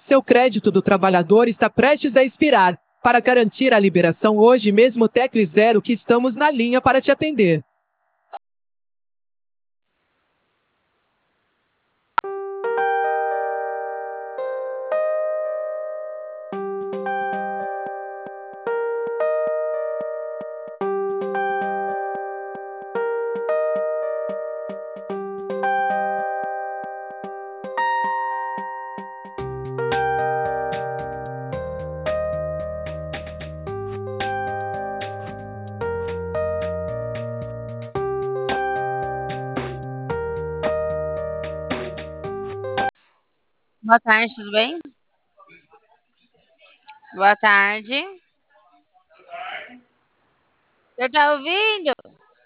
Seu crédito do trabalhador está prestes a expirar. Para garantir a liberação hoje mesmo, tecle 0 que estamos na linha para te atender. Boa tarde, tudo bem? Boa tarde. Você tá ouvindo?